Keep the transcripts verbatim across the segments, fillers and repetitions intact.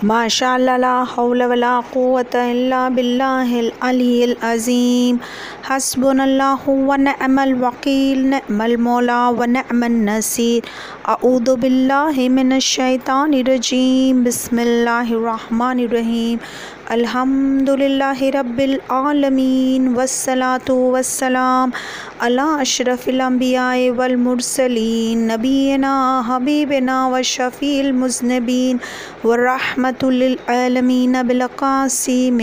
माशाअल्लाह ला हौला वला कुव्वता इल्ला बिल्लाहिल अलिय्यिल अज़ीम। हस्बुनल्लाहु व निअमल वकील, निअमल मौला व निअमन नसीर। अऊज़ु बिल्लाहि मिनश शैतानिर रजीम। बिस्मिल्लाहिर रहमानिर रहीम। अल्हम्दुलिल्लाहि रब्बिल आलमीन वस्सलातु वस्सलाम अला अशरफिल अंबियाए वल मुरसलीन नबीना हबीबना व शफील मुज़निबीन व रहमतुल लिल आलमीन बिल क़ासिम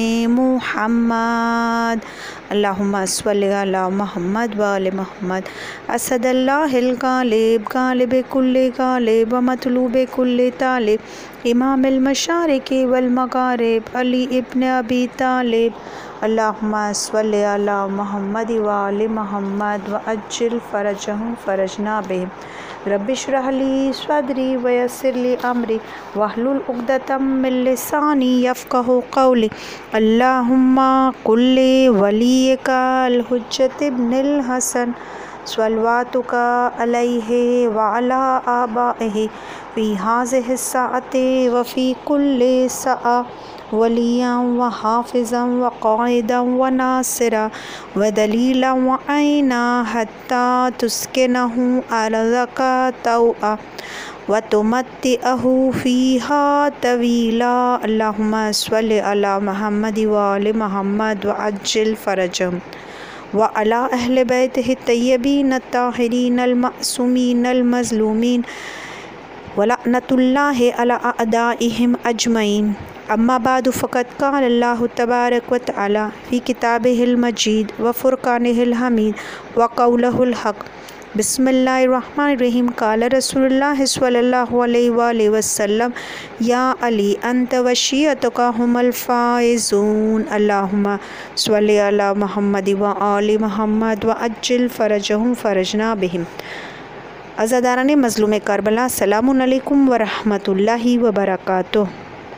मुहम्मद। अल्लाहुम्मा सल्लि अला मुहम्मद व आले मुहम्मद। असदल्लाहिल गालिब, गालिब कुल्ले गालिब व मतलूब कुल्ले तालिब, इमामिल मशारिक़ि वल मगारिब, अली इब्न अबी तालिब। अल्लाहुम्मा सल्लि अला मुहम्मद व आले मुहम्मद व अज्जिल फ़रजहुम फ़रजना बिहिम। रब्बि इश्रह ली सदरी व यस्सिर ली अमरी वहलुल उक़दतम मिन लिसानी यफ़क़हू क़ौली। अल्लाहुम्मा कुल्ली वलिय्यका अल हुज्जत इब्निल हसन स्वलवातुका अलैहि व अला आबाइहि फ़ी हाज़िहि स्साअति व फ़ी कुल्लि सआ वलिय्यन व हाफ़िज़न व क़ाइदन व नासिरा व दलीलन व ऐना हत्ता तुस्किनहु अर्ज़का तौआ व तुमत्तिअहु फ़ीहा तवीला। अल्लाहुम्मा सल्लि अला मुहम्मद व आले मुहम्मद व अज्जिल फ़रजहुम व अला अहले बैतिहि तय्यबीन अत्ताहिरीन अल मअसूमीन अल मज़लूमीन व लअनतुल्लाहि अला अअदाइहिम अजमईन। अम्मा बादु फ़क़द क़ाल अल्लाहु तबारक व तआला फ़ी किताबिहिल मजीद व फ़ुरक़ानिहिल हमीद व क़ौलुहुल हक़। बिस्मिल्लाहिर रहमानिर रहीम। क़ाल रसूलुल्लाह सल्लल्लाहु अलैहि व आलिहि वसल्लम या अली अंत व शिय्अतुका हुमुल फ़ाइज़ून। अल्लाहुम्मा सल्लि अला मुहम्मद व आले मुहम्मद व अज्जिल फ़रजहुम फ़रजना बिहिम। अज़ादाराने मज़लूम करबला, सलामुन अलैकुम व रहमतुल्लाहि व बरकातुहू।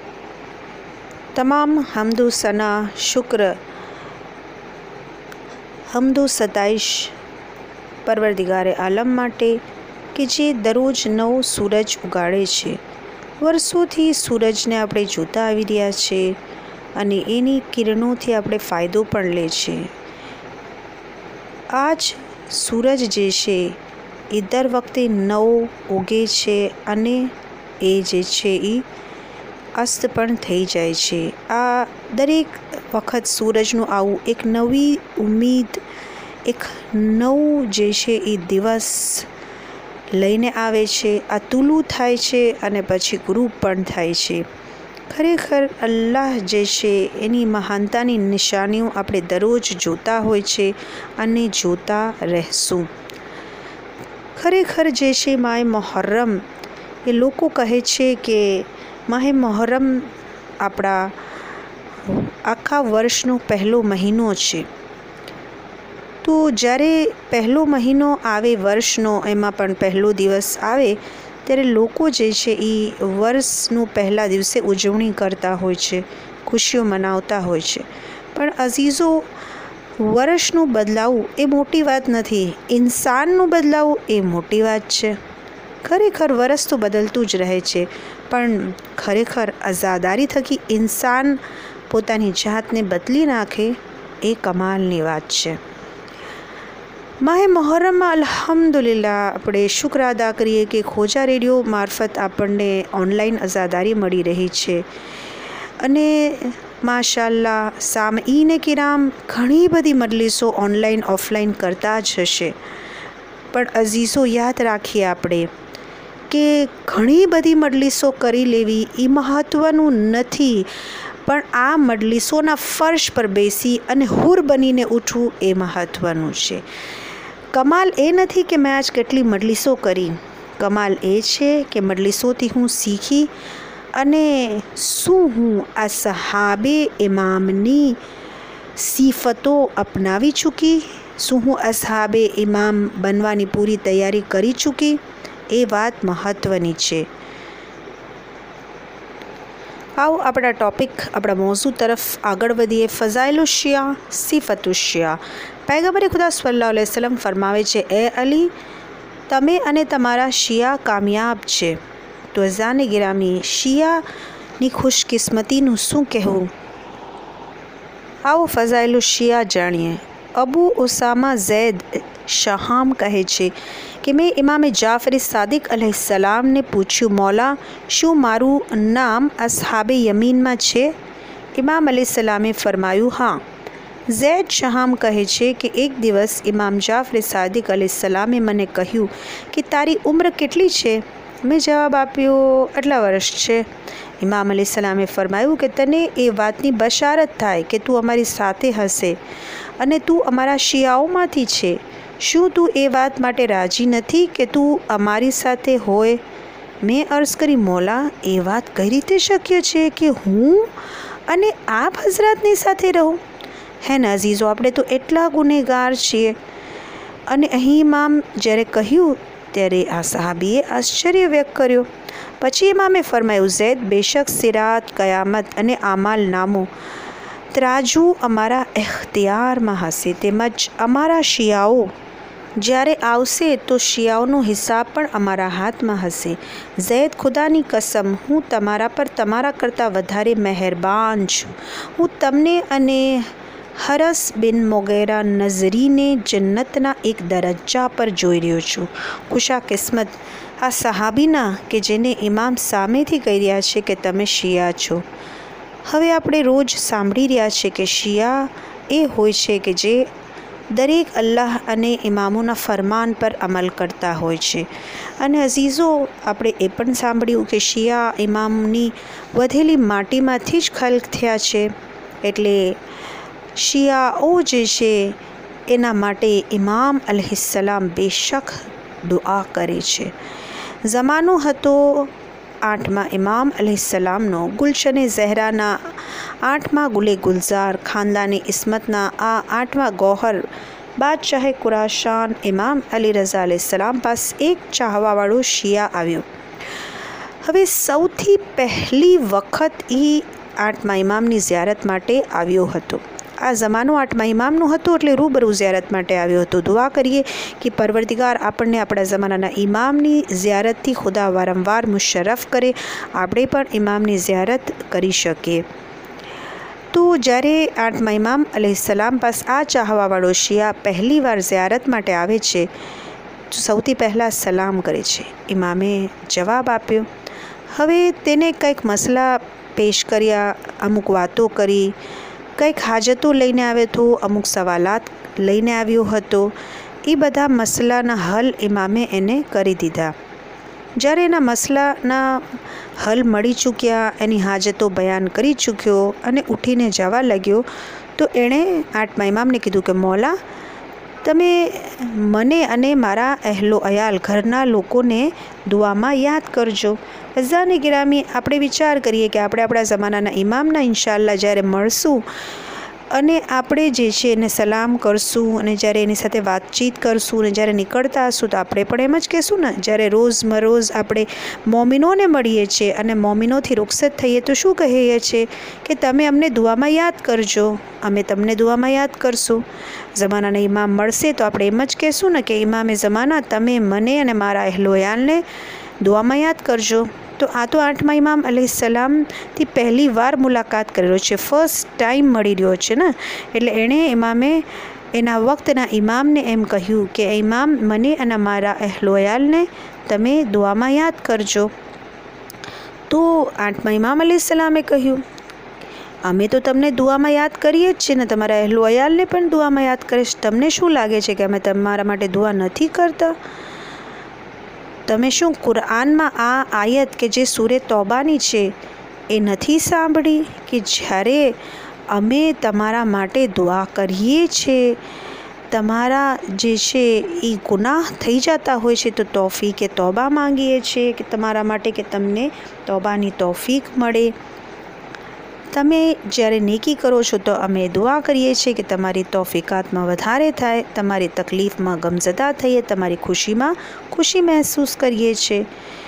तमाम हम्द व सना, शुक्र, हम्द व सताइश પરવરદિગારે આલમ માટે કે જે દરરોજ નવો સૂરજ ઉગાડે છે। વર્ષોથી સૂરજને આપણે જોતા આવી રહ્યા છે અને એની કિરણોથી આપણે ફાયદો પણ લે છે। આ જ સૂરજ જે છે એ દર વખતે નવો ઉગે છે અને એ જે છે એ અસ્ત પણ થઈ જાય છે। આ દરેક વખત સૂરજનું આવું એક નવી ઉમ્મીદ, એક નવું જે છે એ દિવસ લઈને આવે છે। આ તુલું થાય છે અને પછી ગુરૂબ પણ થાય છે। ખરેખર અલ્લાહ જે છે એની મહાનતાની નિશાનીઓ આપણે દરરોજ જોતા હોય છે અને જોતા રહેશું। ખરેખર જે છે માહે મુહર્રમ, એ લોકો કહે છે કે માહે મુહર્રમ આપણા આખા વર્ષનો પહેલો મહિનો છે। તો જ્યારે પહેલો મહિનો આવે વર્ષનો, એમાં પણ પહેલો દિવસ આવે ત્યારે લોકો જે છે એ વર્ષનું પહેલા દિવસે ઉજવણી કરતા હોય છે, ખુશીઓ મનાવતા હોય છે। પણ અઝીઝો, વર્ષનું બદલાવું એ મોટી વાત નથી, ઇન્સાનનું બદલાવું એ મોટી વાત છે। ખરેખર વર્ષ તો બદલતું જ રહે છે, પણ ખરેખર આઝાદારી થકી ઇન્સાન પોતાની જાતને બદલી નાખે એ કમાલની વાત છે। માહે મુહર્રમમાં અલ્હમ્દુલિલ્લાહ આપણે શુક્ર અદા કરીએ કે ખોજા રેડિયો મારફત આપણને ઓનલાઈન આઝાદારી મળી રહી છે અને માશાઅલ્લાહ સામઈને કિરામ ઘણી બધી મજલિસો ઓનલાઈન ઓફલાઈન કરતા જ હશે। પણ અઝીઝો, યાદ રાખીએ આપણે કે ઘણી બધી મજલિસો કરી લેવી એ મહત્ત્વનું નથી, પણ આ મજલિસોના ફર્શ પર બેસી અને હુર બનીને ઉઠવું એ મહત્ત્વનું છે। કમાલ એ નથી કે મેં આજ કેટલી મજલિસો કરી, કમાલ એ છે કે મજલિસોથી હું શીખી અને શું હું આ સહાબે ઇમામની સિફતો અપનાવી ચૂકી, શું હું અસહાબે ઇમામ બનવાની પૂરી તૈયારી કરી ચૂકી, એ વાત મહત્ત્વની છે। आओ अपना टॉपिक, अपना मौजू तरफ आगळ वधीए। फ़ज़ाइलु शिया, सिफ़तु शिया। पैगंबरे खुदा सल्लल्लाहु अलैहि वसल्लम फरमावे छे, ए अली, तमे अने तमारा शिया कामयाब छे। तो अज़ाने गिरामी, शिया ની ખુશકિસ્મતીનું શું કહેવું? આવો ફઝાઇલુલ શિયા જાણીએ. અબુ ઉસામા ઝૈદ શહામ કહે છે કે મેં ઇમામે જાફર સાદિક અલૈહિસ્સલામને પૂછ્યું, મૌલા, શું મારું નામ અસ્હાબે યમીનમાં છે? ઇમામ અલૈહિસ્સલામે ફરમાયું, હા. ઝૈદ શહામ કહે છે કે એક દિવસ ઇમામ જાફર સાદિક અલૈહિસ્સલામે મને કહ્યું કે તારી ઉંમર કેટલી છે? મેં જવાબ આપ્યો, આટલા વર્ષ છે. ઇમામ અલૈહિસ્સલામે ફરમાયું કે તને એ વાતની બશારત થાય કે તું અમારી સાથે હશે અને તું અમારા શિયાઓમાંથી છે. શું તું એ વાત માટે રાજી નથી કે તું અમારી સાથે હોય? મેં અર્ઝ કરી, મૌલા, એ વાત કઈ રીતે શક્ય છે કે હું અને આપ હઝરતની સાથે રહું? હે ને અઝીઝો, આપણે તો એટલા ગુનેગાર છીએ. અને અહીં ઇમામ જ્યારે કહ્યું ત્યારે આ સહાબીએ આશ્ચર્ય વ્યક્ત કર્યો. પછી ઇમામે ફરમાયું, ઝૈદ, બેશક સિરાત, કયામત અને આમાલ નામો ત્રાજુ અમારા એખ્તિયારમાં હશે, તેમજ અમારા શિયાઓ જ્યારે આવશે તો શિયાઓનો હિસાબ પણ અમારા હાથમાં હશે. ઝૈદ, ખુદાની કસમ, હું તમારા પર તમારા કરતાં વધારે મહેરબાન છું. હું તમને અને હરસ બિન મોગેરા નઝરીને જન્નતના એક દરજ્જા પર જોઈ રહ્યો છું. ખુશા કિસ્મત આ સહાબીના કે જેને ઇમામ સામેથી કહી રહ્યા છે કે તમે શિયા છો. હવે આપણે રોજ સાંભળી રહ્યા છે કે શિયા એ હોય છે કે જે દરેક અલ્લાહ અને ઇમામોના ફરમાન પર અમલ કરતા હોય છે. અને અઝીઝો, આપણે એ પણ સાંભળ્યું કે શિયા ઇમામની વધેલી માટીમાંથી જ ખલ્ક થયા છે. એટલે શિયાઓ જે છે એના માટે ઇમામ અલૈહિસ્સલામ બેશક દુઆ કરે છે. ઝમાનો હતો આઠમા ઇમામ અલૈહિસ્સલામનો. ગુલશને ઝહરાના આઠમા ગુલે ગુલઝાર, ખાનદાને ઇસ્મતના આ આઠમા ગોહર બાદશાહે ખુરાશાન ઇમામ અલી રઝા અલૈહિસ્સલામ પાસે એક ચાહવાવાળો શિયા આવ્યો. હવે સૌથી પહેલી વખત એ આઠમા ઇમામની ઝિયારત માટે આવ્યો હતો. આ ઝમાનો આઠમા ઇમામનો હતો એટલે રૂબરૂ ઝિયારત માટે આવ્યો હતો. દુઆ કરીએ કે પરવરદિગાર આપણને આપણા ઝમાનાના ઇમામની ઝિયારતથી ખુદા વારંવાર મુશર્રફ કરે, આપણે પણ ઇમામની ઝિયારત કરી શકીએ. તો જ્યારે આઠમા ઇમામ અલૈહિસ્સલામ પાસે આ ચાહવાવાળો શિયા પહેલી વાર ઝિયારત માટે આવે છે તો સૌથી પહેલાં સલામ કરે છે. ઇમામે જવાબ આપ્યો. હવે તેને કંઈક મસલા પેશ કર્યા, અમુક વાતો કરી, કંઈક હાજતો લઈને આવ્યો હતો, અમુક સવાલાત લઈને આવ્યો હતો. એ બધા મસલાના હલ ઇમામે એને કરી દીધા. જ્યારે એના મસલાના હલ મળી ચૂક્યા, એની હાજતો બયાન કરી ચૂક્યો અને ઉઠીને જવા લાગ્યો તો એણે આઠમા ઇમામને કીધું કે મૌલા, તમે મને અને મારા અહેલો અયાલ ઘરના લોકોને દુઆમાં યાદ કરજો. અઝાને ગિરામી, આપણે વિચાર કરીએ કે આપણે આપણા ઝમાનાના ઇમામના ઇન્શાઅલ્લાહ જ્યારે મળશું અને આપણે જે છે એને સલામ કરશું અને જ્યારે એની સાથે વાતચીત કરશું અને જ્યારે નીકળતા હશું તો આપણે પણ એમ જ કહેશું ને. જ્યારે રોઝમરોઝ આપણે મોમિનોને મળીએ છીએ અને મોમિનોથી રૂખસત થઈએ તો શું કહીએ છીએ કે તમે અમને દુઆમાં યાદ કરજો, અમે તમને દુઆમાં યાદ કરશું. ઝમાનાના ઇમામ મળશે તો આપણે એમ જ કહેશું ને કે ઇમામે ઝમાના, તમે મને અને મારા અહેલોયાલને દુઆમાં યાદ કરજો. તો આ તો આઠમા ઇમામ અલૈહિસ્સલામથી પહેલી વાર મુલાકાત કરેલો છે, ફર્સ્ટ ટાઈમ મળી રહ્યો છે ને. એટલે એણે ઇમામે એના વખતના ઇમામને એમ કહ્યું કે ઇમામ, મને અને મારા અહેલોયાલને તમે દુઆમાં યાદ કરજો. તો આઠમા ઇમામ અલૈહિસ્સલામે કહ્યું, અમે તો તમને દુઆમાં યાદ કરીએ જ છીએ ને, તમારા અહેલોયાલને પણ દુઆમાં યાદ કરીશ. તમને શું લાગે છે કે અમે તમારા માટે દુઆ નથી કરતા? તમે શું કુરઆનમાં આ આયત કે જે સૂરે તૌબાની છે એ નથી સાંભળી કે જ્યારે અમે તમારા માટે દુઆ કરીએ છીએ, તમારા જે છે એ ગુનાહ થઈ જતા હોય છે તો તૌફીકે તૌબા માંગીએ છીએ કે તમારા માટે કે તમને તૌબાની તૌફીક મળે. તમે જ્યારે નેકી કરો છો તો અમે દુઆ કરીએ છીએ કે તમારી તૌફીકાતમાં વધારે થાય, તમારી તકલીફમાં ગમઝદા થઈએ, તમારી ખુશીમાં ખુશી મહેસૂસ કરીએ છીએ.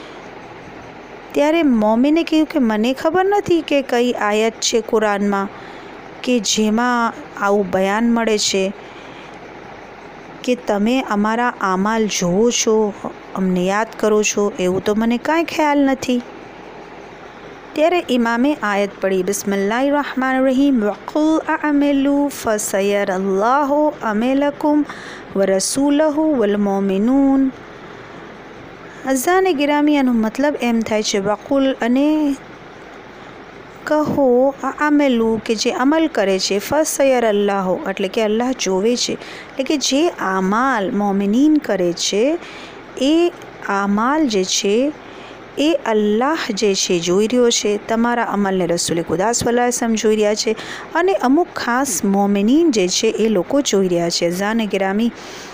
ત્યારે મોમિને કહ્યું કે મને ખબર નથી કે કઈ આયત છે કુરાનમાં કે જેમાં આવું બયાન મળે છે કે તમે અમારા આમાલ જોવો છો, અમને યાદ કરો છો, એવું તો મને કાંઈ ખ્યાલ નથી. ત્યારે ઇમામે આયત પડી, બિસ્મિલ્લાહિર રહમાનિર રહીમ, વકુલ અઅમલુ ફસયરલ્લાહુ અમલકુમ વરસૂલહુ વલમોમિનૂન. અઝાને ગિરામી આનો મતલબ એમ થાય છે, વકુલ અને કહો, આ અમલું કે જે અમલ કરે છે, ફસયર અલ્લાહો એટલે કે અલ્લાહ જોવે છે, એટલે કે જે આમાલ મોમિનીન કરે છે એ આમાલ જે છે એ અલ્લાહ જે છે જોઈ રહ્યો છે. તમારા અમલને રસૂલે ખુદા સલ્લલ્લાહુ અલૈહિ વસલ્લમ જોઈ રહ્યા છે અને અમુક ખાસ મોમિનીન જે છે એ લોકો જોઈ રહ્યા છે. અઝાને ગિરામી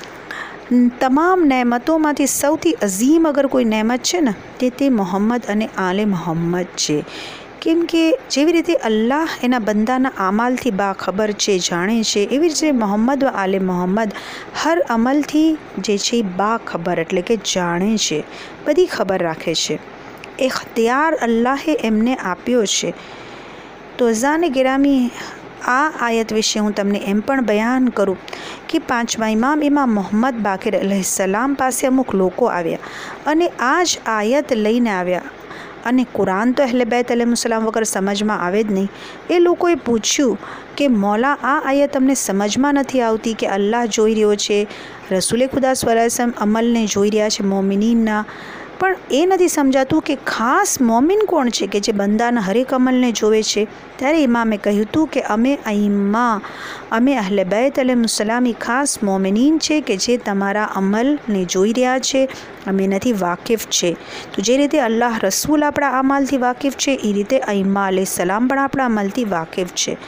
તમામ નહેમતોમાંથી સૌથી અઝીમ અગર કોઈ નહેમત છે ને તે તે મોહમ્મદ અને આલે મોહમ્મદ છે. કેમ કે જેવી રીતે અલ્લાહ એના બંદાના આમાલથી બાખબર છે, જાણે છે, એવી રીતે મોહમ્મદ વ આલે મોહમ્મદ હર અમલથી જે છે બાખબર એટલે કે જાણે છે, બધી ખબર રાખે છે. ઇખ્તિયાર અલ્લાહે એમને આપ્યો છે. તો અઝાને ગિરામી આ આયત વિશે હું તમને એમ પણ બયાન કરું કે પાંચમા ઇમામ ઇમામ મોહમ્મદ બાકિર અલૈહિસ્સલામ પાસે અમુક લોકો આવ્યા અને આ જ આયત લઈને આવ્યા અને કુરાન તો અહલે બેત અલૈહિસ્સલામ વગર સમજમાં આવે જ નહીં. એ લોકોએ પૂછ્યું કે મૌલા, આ આયત તમને સમજમાં નથી આવતી કે અલ્લાહ જોઈ રહ્યો છે, રસૂલે ખુદા સલ્લલ્લાહુ અલૈહિ વસલ્લમ અમલને જોઈ રહ્યા છે મોમિનીનના, પણ એ નથી સમજાતું કે ખાસ મોમિન કોણ છે કે જે બંદાના હરેક અમલને જોવે છે. ત્યારે ઇમામે કહ્યું હતું કે અમે અઈમ્મા અમે અહલે બેત અલૈહિસ્સલામી ખાસ મોમિનીન છે કે જે તમારા અમલને જોઈ રહ્યા છે, અમે નથી વાકેફ છે. તો જે રીતે અલ્લાહ રસૂલ આપણા અમલથી વાકેફ છે એ રીતે અઈમ્મા અલૈહિસ્સલામ પણ આપણા અમલથી વાકેફ છે.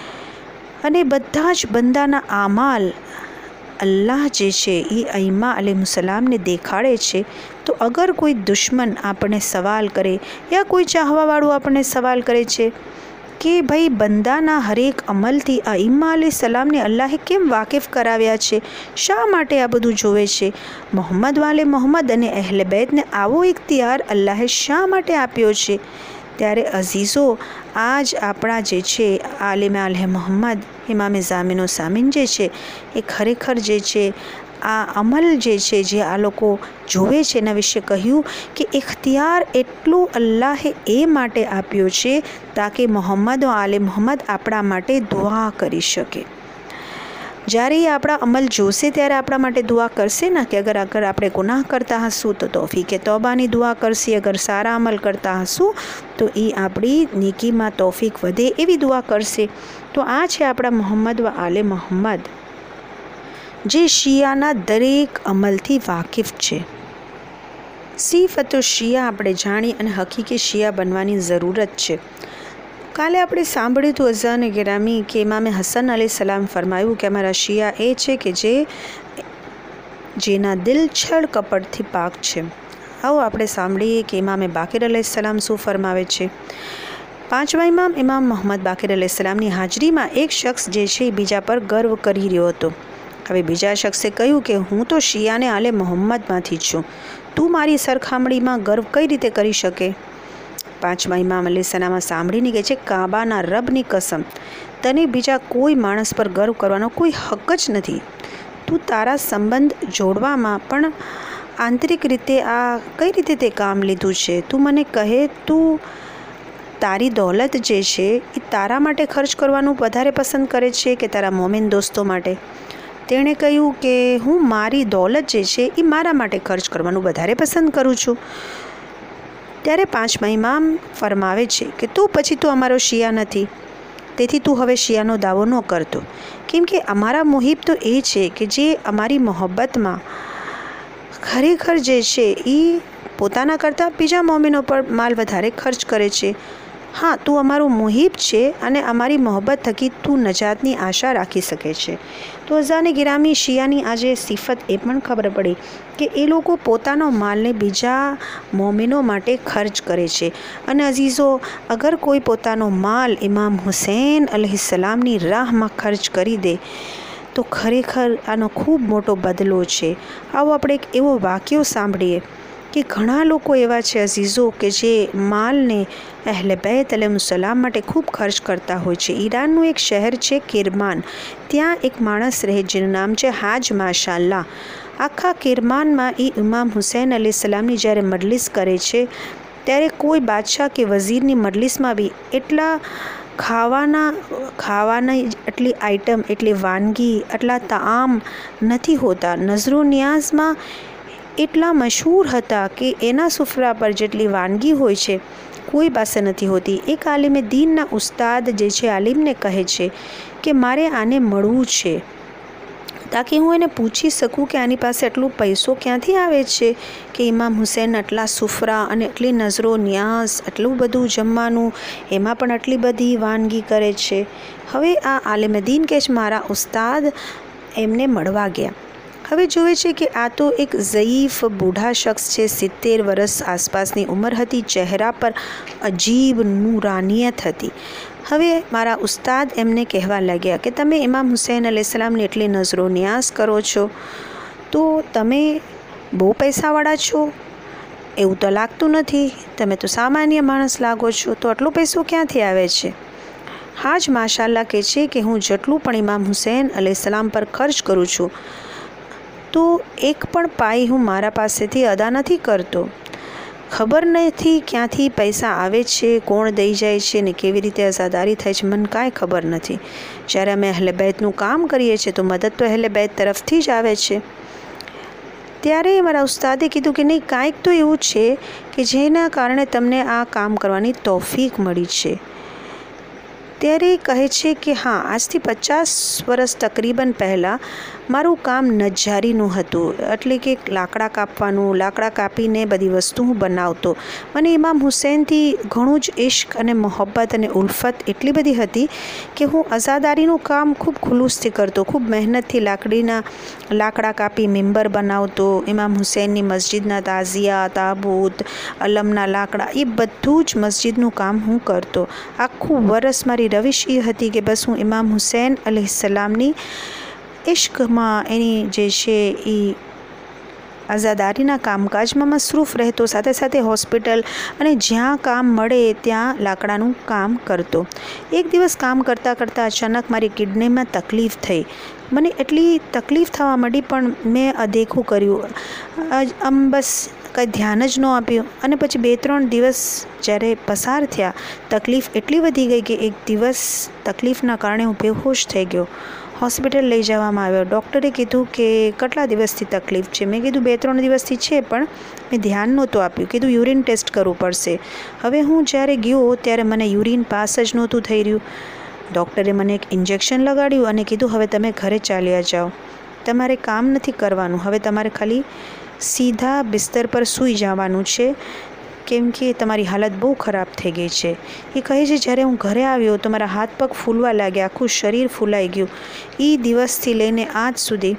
અને બધા જ બંદાના આમાલ અલ્લાહ જે છે એ અઈમ્મા અલૈહિસ્સલામને દેખાડે છે. તો અગર કોઈ દુશ્મન આપણને સવાલ કરે યા કોઈ ચાહવાવાળું આપણને સવાલ કરે છે કે ભાઈ બંદાના હરેક અમલથી અઈમ્મા અલૈહિસ્સલામને અલ્લાહે કેમ વાકેફ કરાવ્યા છે, શા માટે આ બધું જોવે છે, મોહમ્મદ વાલે મોહમ્મદ અને અહલે બેતને આવો ઇખ્તિયાર અલ્લાહે શા માટે આપ્યો છે? ત્યારે અઝીઝો, આજ આપણા જે છે આલિમ આલે મોહમ્મદ ઇમામે ઝામિનો સામિન જે છે એ ખરેખર જે છે આ અમલ જે છે જે આ લોકો જોવે છે એના વિશે કહ્યું કે ઇખ્તિયાર એટલું અલ્લાહે એ માટે આપ્યો છે તાકે મોહમ્મદ વ આલે મોહમ્મદ આપણા માટે દુઆ કરી શકે. જ્યારે એ આપણા અમલ જોશે ત્યારે આપણા માટે દુઆ કરશે ને કે અગર અગર આપણે ગુનાહ કરતા હશું તો તૌફીકે તૌબાની દુઆ કરશે, અગર સારા અમલ કરતા હશું તો એ આપણી નીકીમાં તૌફીક વધે એવી દુઆ કરશે. તો આ છે આપણા મોહમ્મદ વ આલે મોહમ્મદ જે શિયાના દરેક અમલથી વાકેફ છે. સિફતો શિયા આપણે જાણી અને હકીકી શિયા બનવાની જરૂરત છે. કાલે આપણે સાંભળ્યું હતું અઝાને ગિરામી કે ઇમામે હસન અલૈહિસ્સલામ ફરમાયું કે અમારા શિયા એ છે કે જે જેના દિલ છળ કપટથી પાક છે. આવો આપણે સાંભળીએ કે ઇમામે બાકિર અલૈહિસ્સલામ શું ફરમાવે છે. પાંચમા ઇમામ ઇમામ મોહમ્મદ બાકિર અલૈહિસ્સલામની હાજરીમાં એક શખ્સ જે છે એ બીજા પર ગર્વ કરી રહ્યો હતો. હવે બીજા શખ્સે કહ્યું કે હું તો શિયાને આલે મોહમ્મદમાંથી છું, તું મારી સરખામણીમાં ગર્વ કઈ રીતે કરી શકે? પાંચમા ઇમામ અલૈહિસ્સલામ સાંભળીને કહે છે, કાબાના રબની કસમ, તને બીજા કોઈ માણસ પર ગર્વ કરવાનો કોઈ હક જ નથી. તું તારા સંબંધ જોડવામાં પણ આંતરિક રીતે આ કઈ રીતે તે કામ લીધું છે? તું મને કહે, તું તારી દોલત જે છે એ તારા માટે ખર્ચ કરવાનું વધારે પસંદ કરે છે કે તારા મોમિન દોસ્તો માટે? તેણે કહ્યું કે હું મારી દોલત જે છે એ મારા માટે ખર્ચ કરવાનું વધારે પસંદ કરું છું. ત્યારે પાંચમા ઇમામ ફરમાવે છે કે તું પછી તું અમારો શિયા નથી, તેથી તું હવે શિયાનો દાવો ન કરતો, કેમ કે અમારા મુહિબ તો એ છે કે જે અમારી મોહબ્બતમાં ખરેખર જે છે એ પોતાના કરતાં બીજા મોમિનો પર માલ વધારે ખર્ચ કરે છે. હા, તું અમારો મુહિબ છે અને અમારી મોહબ્બત થકી તું નજાતની આશા રાખી શકે છે. તો અઝાને ગિરામી શિયાની આજે સિફત એ પણ ખબર પડી કે એ લોકો પોતાનો માલને બીજા મોમિનો માટે ખર્ચ કરે છે. અને અઝીઝો, અગર કોઈ પોતાનો માલ ઇમામ હુસૈન અલૈહિસ્સલામની રાહમાં ખર્ચ કરી દે તો ખરેખર આનો ખૂબ મોટો બદલો છે. આવો આપણે એક એવો વાક્યો સાંભળીએ કે ઘણા લોકો એવા છે અઝીઝો કે જે માલને અહલે બેત અલૈહિસ્સલામ માટે ખૂબ ખર્ચ કરતા હોય છે. ઈરાનનું એક શહેર છે કિરમાન, ત્યાં એક માણસ રહે જેનું નામ છે હાજ માશાલ્લાહ. આખા કિરમાનમાં એ ઇમામ હુસૈન અલૈહિસ્સલામની જ્યારે મજલિસ કરે છે ત્યારે કોઈ બાદશાહ કે વઝીરની મજલિસમાં બી એટલા ખાવાના ખાવાના એટલી આઈટમ, એટલી વાનગી, એટલા તાઆમ નથી હોતા. નઝરો નિયાઝમાં એટલા મશહૂર હતા કે એના સુફરા પર જેટલી વાનગી હોય છે કોઈ પાસે નથી હોતી. એક આલિમે દીનના ઉસ્તાદ જે છે આલિમને કહે છે કે મારે આને મળવું છે તાકી હું એને પૂછી શકું કે આની પાસે આટલું પૈસો ક્યાંથી આવે છે કે ઇમામ હુસૈન આટલા સુફરા અને એટલી નઝરો નિયાઝ, આટલું બધું જમવાનું, એમાં પણ આટલી બધી વાનગી કરે છે. હવે આ આલિમે દીન કે છે મારા ઉસ્તાદ એમને મળવા ગયા. હવે જોવે છે કે આ તો એક ઝયીફ બૂઢા શખ્સ છે, સિત્તેર વર્ષ આસપાસની ઉંમર હતી, ચહેરા પર અજીબ નૂરાનિયત હતી. હવે મારા ઉસ્તાદ એમને કહેવા લાગ્યા કે તમે ઇમામ હુસૈન અલૈહિસ્સલામની એટલી નઝરો નિયાઝ કરો છો તો તમે બહુ પૈસાવાળા છો? એવું તો લાગતું નથી, તમે તો સામાન્ય માણસ લાગો છો, તો આટલો પૈસો ક્યાંથી આવે છે? હા જ માશાલ્લાહ કહે છે કે હું જેટલું પણ ઇમામ હુસૈન અલૈહિસ્સલામ પર ખર્ચ કરું છું તો એક પણ પાઈ હું મારા પાસેથી અદા નથી કરતો. ખબર નથી ક્યાંથી પૈસા આવે છે, કોણ દઈ જાય છે ને કેવી રીતે અઝાદારી થાય છે, મને કાંઈ ખબર નથી. જ્યારે અમે અહલે બેતનું કામ કરીએ છીએ તો મદદ તો અહલે બેત તરફથી જ આવે છે. ત્યારે મારા ઉસ્તાદે કીધું કે નહીં, કાંઈક તો એવું છે કે જેના કારણે તમને આ કામ કરવાની તૌફીક મળી છે. ત્યારે કહે છે કે હા, આજથી પચાસ વર્ષ તકરીબન પહેલાં મારું કામ નજ્જારીનું હતું, એટલે કે લાકડા કાપવાનું. લાકડા કાપીને બધી વસ્તુ હું બનાવતો. મને ઇમામ હુસૈનથી ઘણું જ ઇશ્ક અને મોહબ્બત અને ઉલ્ફત એટલી બધી હતી કે હું અઝાદારીનું કામ ખૂબ ખુલૂસથી કરતો, ખૂબ મહેનતથી લાકડીના લાકડા કાપી મિંબર બનાવતો. ઇમામ હુસૈનની મસ્જિદના તાઝિયા, તાબૂત, અલમના લાકડા, એ બધું જ મસ્જિદનું કામ હું કરતો. આખું વરસ મારી રવિશ એ હતી કે બસ હું ઇમામ હુસૈન અલૈહિસ્સલામની ઇશ્કમાં, એની જે છે એ આઝાદારીના કામકાજમાં મસરૂફ રહેતો, સાથે સાથે હોસ્પિટલ અને જ્યાં કામ મળે ત્યાં લાકડાનું કામ કરતો. એક દિવસ કામ કરતાં કરતાં અચાનક મારી કિડનીમાં તકલીફ થઈ. મને એટલી તકલીફ થવા માંડી પણ મેં અદેખું કર્યું, આમ બસ કંઈ ધ્યાન જ ન આપ્યું. અને પછી બે ત્રણ દિવસ જ્યારે પસાર થયા, તકલીફ એટલી વધી ગઈ કે એક દિવસ તકલીફના કારણે હું બેહોશ થઈ ગયો. હોસ્પિટલ લઈ જવામાં આવ્યો. ડૉક્ટરે કીધું કે કેટલા દિવસથી તકલીફ છે? મેં કીધું બે ત્રણ દિવસથી છે, પણ મેં ધ્યાન નહોતું આપ્યું. કીધું યુરિન ટેસ્ટ કરવું પડશે. હવે હું જ્યારે ગયો ત્યારે મને યુરિન પાસ જ નહોતું થઈ રહ્યું. ડૉક્ટરે મને એક ઇન્જેક્શન લગાડ્યું અને કીધું હવે તમે ઘરે ચાલ્યા જાઓ, તમારે કામ નથી કરવાનું, હવે તમારે ખાલી સીધા બિસ્તર પર સૂઈ જવાનું છે કેમ કે તમારી હાલત બહુ ખરાબ થઈ ગઈ છે. એ કહે છે જ્યારે હું ઘરે આવ્યો તો મારા હાથ પગ ફૂલવા લાગ્યા, આખું શરીર ફૂલાઈ ગયું. એ દિવસથી લઈને આજ સુધી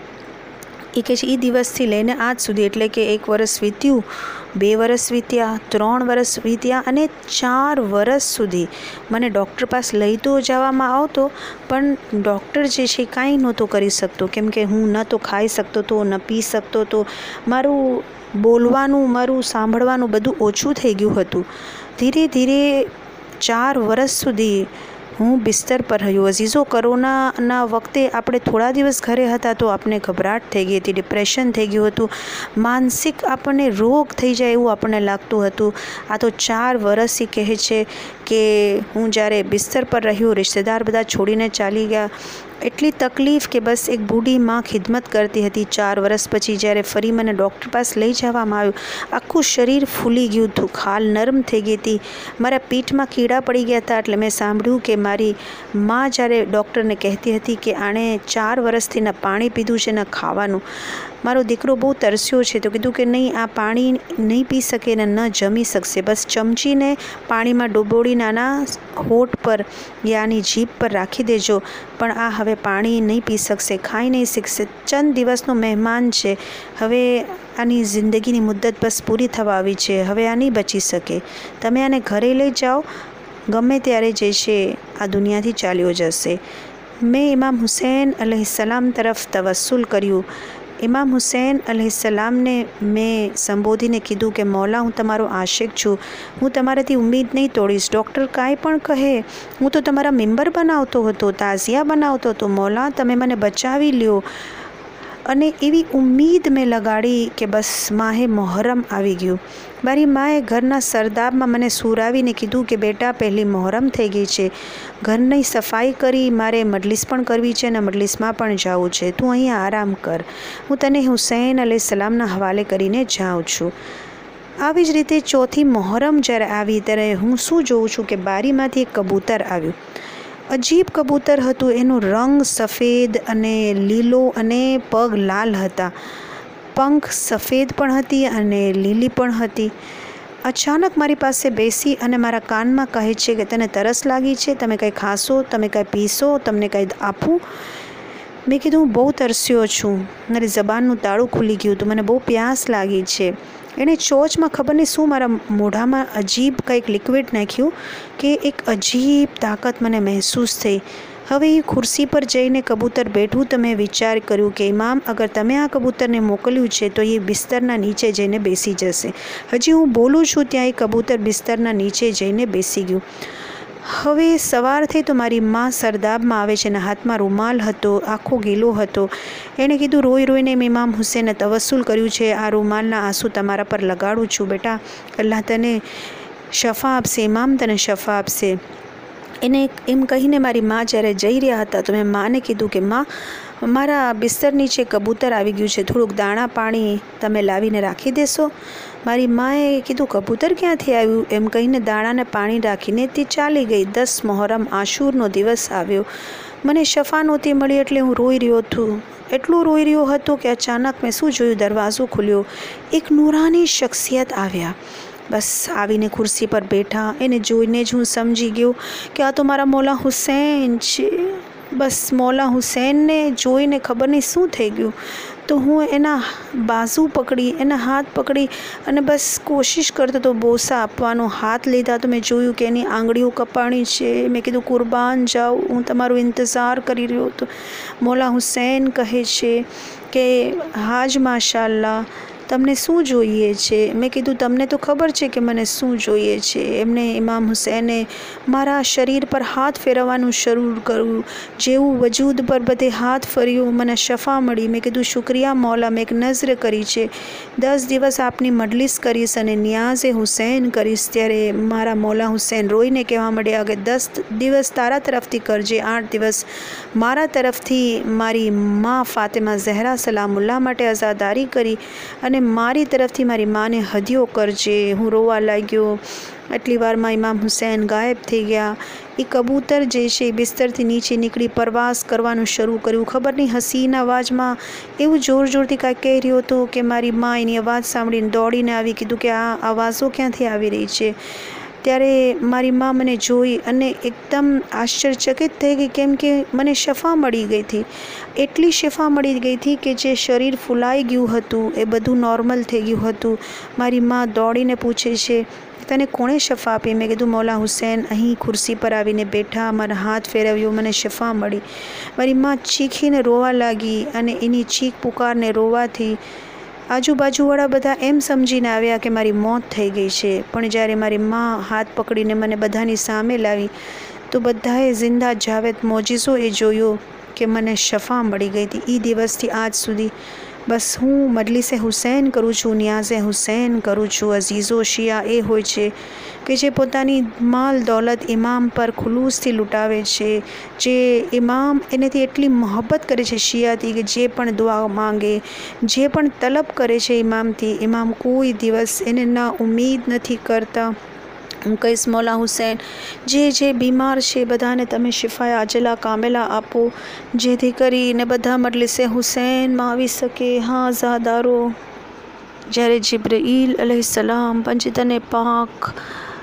એ કહે છે એ દિવસથી લઈને આજ સુધી એટલે કે એક વર્ષ વીત્યું, બે વર્ષ વીત્યા, ત્રણ વર્ષ વીત્યા અને ચાર વર્ષ સુધી મને ડૉક્ટર પાસે લઈ તો જવામાં આવતો પણ ડૉક્ટર જે છે કાંઈ નહોતો કરી શકતો, કેમ કે હું ન તો ખાઈ શકતો હતો, ન પી શકતો હતો. મારું બોલવાનું, મારું સાંભળવાનું બધું ઓછું થઈ ગયું હતું. ધીરે ધીરે ચાર વર્ષ સુધી હું બિસ્તર પર રહ્યો. અઝીઝો, કોરોનાના વખતે આપણે થોડા દિવસ ઘરે હતા તો આપણને ગભરાટ થઈ ગઈ હતી, ડિપ્રેશન થઈ ગયું હતું, માનસિક આપણને રોગ થઈ જાય એવું આપણને લાગતું હતું. આ તો ચાર વર્ષ એ કહે છે કે હું જ્યારે બિસ્તર પર રહ્યો, રિશ્તેદાર બધા છોડીને ચાલી ગયા, એટલી તકલીફ કે બસ એક બૂઢી માં ખિદમત કરતી હતી. ચાર વર્ષ પછી જ્યારે ફરી મને ડૉક્ટર પાસે લઈ જવામાં આવ્યું, આખું શરીર ફૂલી ગયું હતું, ખાલ નરમ થઈ ગઈ હતી, મારા પીઠમાં કીડા પડી ગયા હતા. એટલે મેં સાંભળ્યું કે મારી માં જ્યારે ડૉક્ટરને કહેતી હતી કે આણે ચાર વર્ષથી ન પાણી પીધું છે ન ખાવાનું, મારો દીકરો બહુ તરસ્યો છે, તો કીધું કે નહીં, આ પાણી નહીં પી શકે ને ન જમી શકશે, બસ ચમચીને પાણીમાં ડૂબોડીને આના હોઠ પર યાની જીભ પર રાખી દેજો, પણ આ હવે પાણી નહીં પી શકશે, ખાઈ નહીં શકશે, ચંદ દિવસનો મહેમાન છે, હવે આની જિંદગીની મુદ્દત બસ પૂરી થવા આવી છે, હવે આ નહીં બચી શકે, તમે આને ઘરે લઈ જાઓ, ગમે ત્યારે જે છે આ દુનિયાથી ચાલ્યો જશે. મેં ઇમામ હુસૈન અલૈહિસ્સલામ તરફ તવસ્સુલ કર્યું. ઇમામ હુસૈન અલૈહિસ્સલામને મેં સંબોધીને કીધું કે મૌલા, હું તમારો આશિક છું, હું તમારાથી ઉમ્મીદ નહીં તોડીશ. ડૉક્ટર કાંઈ પણ કહે, હું તો તમારા મિંબર બનાવતો હતો, તાઝિયા બનાવતો હતો, મૌલા તમે મને બચાવી લ્યો. અને એવી ઉમ્મીદ મેં લગાડી કે બસ માહે મોહરમ આવી ગયું. મારી માએ ઘરના સરદાબમાં મને સુરાવીને કીધું કે બેટા પહેલી મોહરમ થઈ ગઈ છે, ઘરની સફાઈ કરી, મારે મજલિસ પણ કરવી છે અને મજલિસમાં પણ જવું છે, તું અહીંયા આરામ કર, હું તને હુસૈન અલૈહિસ્સલામના હવાલે કરીને જાઉં છું. આવી જ રીતે ચોથી મોહરમ જ્યારે આવી ત્યારે હું શું જોઉં છું કે બારીમાંથી એક કબૂતર આવ્યું. અજીબ કબૂતર હતું. એનો રંગ સફેદ અને લીલો અને પગ લાલ હતા. પંખ સફેદ પણ હતી અને લીલી પણ હતી. અચાનક મારી પાસે બેસી અને મારા કાનમાં કહે છે કે તને તરસ લાગી છે, તમે કંઈ ખાશો, તમે કંઈ પીશો, તમને કંઈ આપું? મેં કીધું હું બહુ તરસ્યો છું, મારી જબાનનું તાળું ખુલી ગયું હતું, મને બહુ પ્યાસ લાગી છે. એણે ચોચમાં ખબર નહીં શું મારા મોઢામાં અજીબ કંઈક લિક્વિડ નાખ્યું કે એક અજીબ તાકાત મને મહેસૂસ થઈ. હવે એ ખુરશી પર જઈને કબૂતર બેઠું તો મેં વિચાર કર્યું કે ઇમામ, અગર તમે આ કબૂતરને મોકલ્યું છે તો એ બિસ્તરના નીચે જઈને બેસી જશે. હજી હું બોલું છું ત્યાં એ કબૂતર બિસ્તરના નીચે જઈને બેસી ગયું. હવે સવાર થઈ તો મારી માં સરદાબમાં આવે છે અને હાથમાં રૂમાલ હતો, આખો ગીલો હતો. એણે કીધું રોઈ રોઈને મેં ઇમામ હુસૈને તવસ્સુલ કર્યું છે, આ રૂમાલના આંસુ તમારા પર લગાડું છું બેટા, અલ્લાહ તને શફા આપશે, ઇમામ તને શફા આપશે. એને એમ કહીને મારી માં જ્યારે જઈ રહ્યા હતા તો મેં માને કીધું કે માં, મારા બિસ્તર નીચે કબૂતર આવી ગયું છે, થોડુંક દાણા પાણી તમે લાવીને રાખી દેશો? મારી માએ કીધું કબૂતર ક્યાંથી આવ્યું? એમ કહીને દાણાને પાણી રાખીને તે ચાલી ગઈ. દસ મોહરમ આશુરનો દિવસ આવ્યો. મને શફા નહોતી મળી એટલે હું રોઈ રહ્યો હતો. એટલું રોઈ રહ્યો હતો કે અચાનક મેં શું જોયું, દરવાજો ખુલ્યો, એક નૂરાની શખ્સિયત આવ્યા. બસ આવીને ખુરશી પર બેઠા. એને જોઈને જ હું સમજી ગયો કે આ તો મારા મૌલા હુસૈન છે. બસ મૌલા હુસૈનને જોઈને ખબર નહીં શું થઈ ગયું. તો હું એના બાજુ પકડી, એના હાથ પકડી અને બસ કોશિશ કરતો તો બોસા આપવાનો. હાથ લીધા તો મેં જોયું કે એની આંગળીઓ કપાણી છે. મેં કીધું કુરબાન જાઉં, હું તમારો ઇંતજાર કરી રહ્યો હતો. મૌલા હુસૈન કહે છે કે હાજ માશાલ્લાહ, તમને શું જોઈએ છે? મેં કીધું તમને તો ખબર છે કે મને શું જોઈએ છે. એમને ઇમામ હુસૈને મારા શરીર પર હાથ ફેરવવાનું શરૂ કર્યું. જેવું વજૂદ પર બધે હાથ ફર્યું, મને શફા મળી. મેં કીધું શુક્રિયા મૌલા, મેં એક નઝર કરી છે, દસ દિવસ આપની મજલિસ કરીશ અને નિયાઝે હુસૈન કરીશ. ત્યારે મારા મૌલા હુસૈન રોઈને કહેવા માંડ્યા કે દસ દિવસ તારા તરફથી કરજે, આઠ દિવસ મારા તરફથી મારી મા ફાતિમા ઝહરા સલામુલ્લાહ માટે આઝાદારી કરી અને મારી તરફથી મારી માને હદિયો કરજે. હું રોવા લાગ્યો. આટલી વારમાં ઇમામ હુસૈન ગાયબ થઈ ગયા. એ કબૂતર જે છે એ બિસ્તરથી નીચે નીકળી પરવાસ કરવાનું શરૂ કર્યું. ખબર નહીં હસીન અવાજમાં એવું જોર જોરથી કાંઈક કહી રહ્યો હતો કે મારી મા એની અવાજ સાંભળીને દોડીને આવી, કીધું કે આ અવાજો ક્યાંથી આવી રહી છે? ત્યારે મારી મા મને જોઈ અને એકદમ આશ્ચર્યચકિત થઈ ગઈ, કેમ કે મને શફા મળી ગઈ હતી. એટલી શફા મળી ગઈ હતી કે જે શરીર ફૂલાઈ ગયું હતું એ બધું નોર્મલ થઈ ગયું હતું. મારી મા દોડીને પૂછે છે તને કોણે શફા આપી? મેં કીધું મૌલા હુસૈન અહીં ખુરશી પર આવીને બેઠા, મારા હાથ ફેરવ્યો, મને શફા મળી. મારી મા ચીખીને રોવા લાગી અને એની ચીખ પુકારને રોવાથી આજુબાજુવાળા બધા એમ સમજીને આવ્યા કે મારી મોત થઈ ગઈ છે. પણ જ્યારે મારી મા હાથ પકડીને મને બધાની સામે લાવી તો બધાએ જિંદા જાવેદ મોજીઝો એ જોયો કે મને શફા મળી ગઈ હતી. એ દિવસથી આજ સુધી બસ હું મજલિસે હુસૈન કરું છું, નિયાઝે હુસૈન કરું છું. અઝીઝો શિયા એ હોય છે કે જે પોતાની માલ દોલત ઇમામ પર ખુલૂસથી લૂંટાવે છે, જે ઇમામ એનેથી એટલી મોહબ્બત કરે છે શિયાથી કે જે પણ દુઆ માંગે, જે પણ તલબ કરે છે ઇમામથી, ઇમામ કોઈ દિવસ એને ના ઉમ્મીદ નથી કરતા. હું કહીશ મૌલા હુસૈન જે જે બીમાર છે બધાને તમે શિફાએ આજલા કામેલા આપો, જેથી કરીને બધા મજલિસે હુસૈનમાં આવી શકે. હા ઝાદારો, જ્યારે જિબ્રાઈલ અલૈહિસ્સલામ પંચતને પાક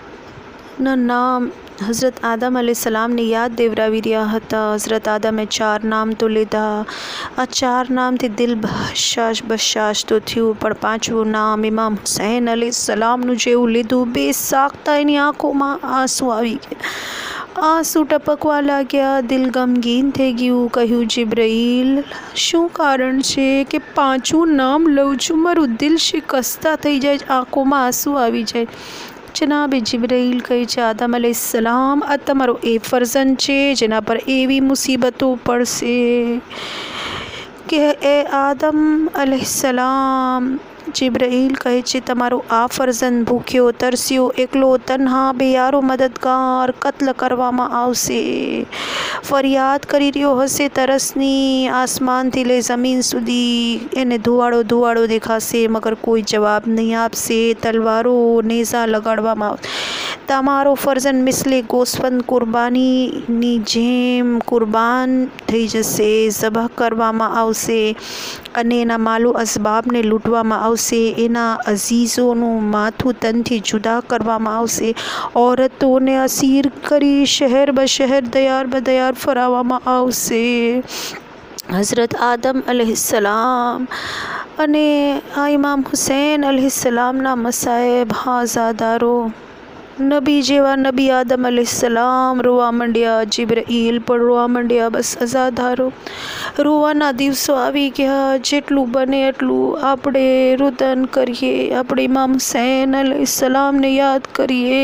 ના નામ હઝરત આદમ અલૈહિસ્સલામની યાદ દેવરાવી રહ્યા હતા. હઝરત આદમે ચાર નામ તો લીધા. આ ચાર નામથી દિલ બશાશ બશાશ તો થયું, પણ પાંચમું નામ ઇમામ હુસૈન અલૈહિસ્સલામનું જેવું લીધું, બે સાકતા એની આંખોમાં આંસુ આવી ગયા, આંસુ ટપકવા લાગ્યા, દિલ ગમગીન થઈ ગયું. કહ્યું જિબ્રાઈલ શું કારણ છે કે પાંચમું નામ લઉં છું મારું દિલ શિકસ્તા થઈ જાય, આંખોમાં આંસુ આવી જાય. જનાબ જિબ્રાઈલ કહે છે આદમ અલૈહિસ્સલામ આ તમારો એ ફરજંદ છે જેના પર એવી મુસીબતો પડશે કે એ આદમ અલૈહિસ્સલામ, જિબ્રાઈલ કહે છે તમારો આ ફરજંદ ભૂખ્યો તરસ્યો એકલો તન્હા બેયારો મદદગાર કત્લ કરવામાં આવશે. ફરિયાદ કરી રહ્યો હશે તરસની, આસમાનથી લઈ જમીન સુધી એને ધુવાડો ધુવાડો દેખાશે મગર કોઈ જવાબ નહીં આપશે. તલવારો નેઝા લગાડવામાં આવશે. તમારો ફરજંદ મિસલે ગોસ્ફંદ કુરબાનીની જેમ કુરબાન થઈ જશે, ઝબહ કરવામાં આવશે અને એના માલો અસબાબને લૂંટવામાં આવશે. એના અઝીઝોનું માથું તનથી જુદા કરવામાં આવશે. ઓરતોને અસીર કરી શહેર બશહેર દયાર બદયાર ફરાવવામાં આવશે. હઝરત આદમ અલૈહિસ્સલામ અને આ ઇમામ હુસૈન અલૈહિસ્સલામના મસાહેબ હાઝાદારો, નબી જેવા નબી આદમ અલૈહિસ્સલામ રોવા માંડ્યા, જિબ્રાઈલ પણ રોવા માંડ્યા. બસ અઝાદારો રોવાના દિવસો આવી ગયા. જેટલું બને એટલું આપણે રુદન કરીએ, આપણે ઇમામ હુસૈન અલૈહિસ્સલામને યાદ કરીએ.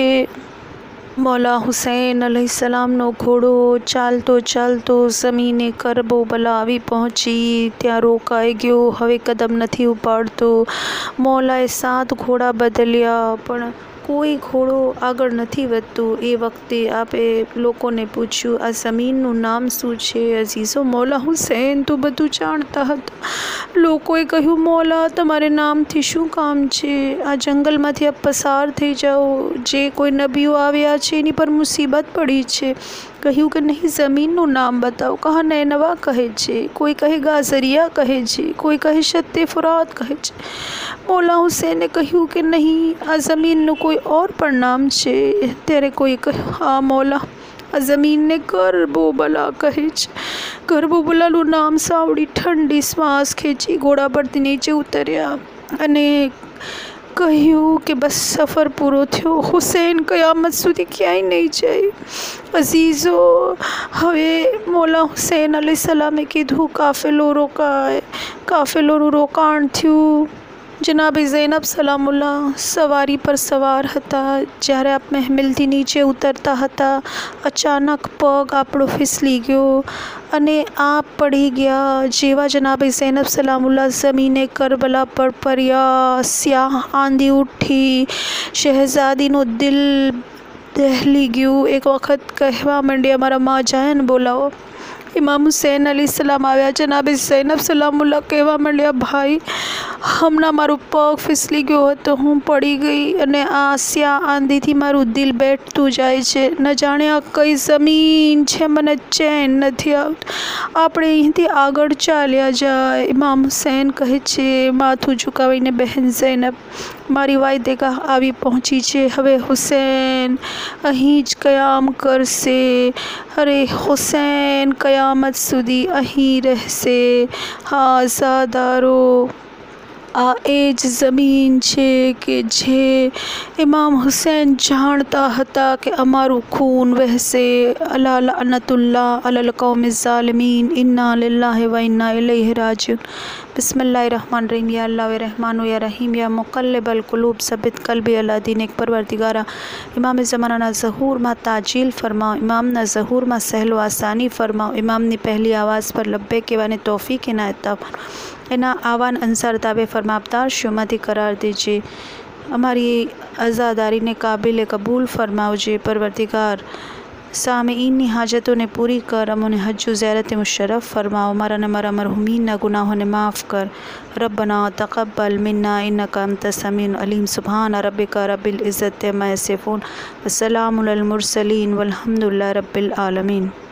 મૌલા હુસૈન અલૈહિસ્સલામનો ઘોડો ચાલતો ચાલતો ઝમીને કરબલા આવી પહોંચી, ત્યાં રોકાઈ ગયો. હવે કદમ નથી ઉપાડતો. મૌલાએ સાત ઘોડા બદલ્યા પણ કોઈ ઘોડો આગળ નથી વધતું. એ વખતે આપે લોકોને પૂછ્યું આ જમીનનું નામ શું છે? અઝીઝો, મૌલા હુસૈન તો બધું જાણતા હતા. લોકોએ કહ્યું મૌલા તમારે નામથી શું કામ છે? આ જંગલમાંથી આપ પસાર થઈ જાઓ. જે કોઈ નબીઓ આવ્યા છે એની પર મુસીબત પડી છે. કહ્યું કે નહીં, જમીનનું નામ બતાવો. કહા નૈનવા કહે છે, કોઈ કહે ગાઝરિયા કહે છે, કોઈ કહે શત્તે ફુરાત કહે છે. મૌલા હુસૈને કહ્યું કે નહીં, આ જમીનનું કોઈ ઓર પણ નામ છે. ત્યારે કોઈ કહ્યું હા મૌલા, આ જમીનને કરબોબલા કહે છે. કરબોબલાનું નામ સાંભળી ઠંડી શ્વાસ ખેંચી ઘોડા પરથી નીચે ઉતર્યા અને કહ્યું કે બસ સફર પૂરો થયો. હુસૈન કયામત સુધી ક્યાંય નહીં જાય. અઝીઝો, હવે મૌલા હુસૈન અલૈહિસ્સલામે કીધું કાફેલો રોકાય. કાફેલોનું રોકાણ થયું. જનાબ ઝૈનબ સલામુલ્લાહ સવારી પર સવાર હતા. જ્યારે આપ મહેમિલથી નીચે ઉતરતા હતા અચાનક પગ આપણો ફિસલી ગયો અને આપ પડી ગયા. જેવા જનાબ ઝૈનબ સલામુલ્લાહ ઝમીને કરબલા પર પડ્યા, સ્યાહ આંધી ઉઠી. શહેઝાદીનું દિલ દહેલી ગયું. એક વખત કહેવા માંડ્યા મારા મા જાયને બોલાવો. ઇમામ હુસૈન અલીસલામ આવ્યા. જનાબ ઝૈનબ સલામુલ્લાહ કહેવા માંડ્યા ભાઈ, હમણાં મારો પગ ફિસલી ગયો હતો, હું પડી ગઈ અને આ સ્યા આંધીથી મારું દિલ બેઠતું જાય છે. ન જાણે આ કઈ જમીન છે, મને ચેન નથી આવતું. આપણે અહીંથી આગળ ચાલ્યા જાય. ઇમામ હુસૈન કહે છે માથું ઝુકાવીને બહેન ઝૈનબ મારી વાયદેગાહ આવી પહોંચી છે. હવે હુસૈન અહીં જ કયામ કરશે. અરે હુસૈન કયામત સુધી અહીં રહેશે. હા ઝાદારો, આ એ જ જમીન છે કે જે ઇમામ હુસૈન જાણતા હતા કે અમારું ખૂન વહેશે. અલા લઅનતુલ્લાહ અલલ કૌમિ ઝાલિમીન, ઇન્ના લિલ્લાહિ વ ઇન્ના ઇલૈહિ રાજીઉન. બિસ્મિલ્લાહિર रहमान रहीम. या अल्लाह व रहमान या रहीम या मुक़ल्लिबल क़ुलूब सब्बित क़ल्बी अला दीनिक. परवरदिगारा इमाम ज़माना ज़हूરમાં તાજીલ ફરમાઓ. ઇમામના ઝહૂરમાં સહેલો આસાની ફરમાઓ. ઇમામની પહેલી આવાज़ પર લબ્બે કહેવાની તૌફીક ઇનાયત ફરમાઓ. એના આવાન અંસાર તાબે ફરમાવદાર શુમાતી કરાર દીजिए. અમારી આઝાદારીને કાબિલ કબૂલ ફરમાવજે. પરવરदिगार સામેઈનની હાજતોને પૂરી કર. અમોને હજ્જ ઝિયારત મુશર્રફ ફરમાવો. મારા ને મારા મરહુમીનના ગુનાહોને માफ़ કર. રબ્બના તक़બ્બલ મિન્ના ઇન્નકા અંતસ સમીઉલ અલીમ. સુબ્હાન રબ્બિકા રબ્બિલ ઇઝ્ઝતિ અમ્मा यसिफ़ून व सलामुन अलल मुरसलीन वल्हम्दुलिल्लाहि रब्बिल आलमीन.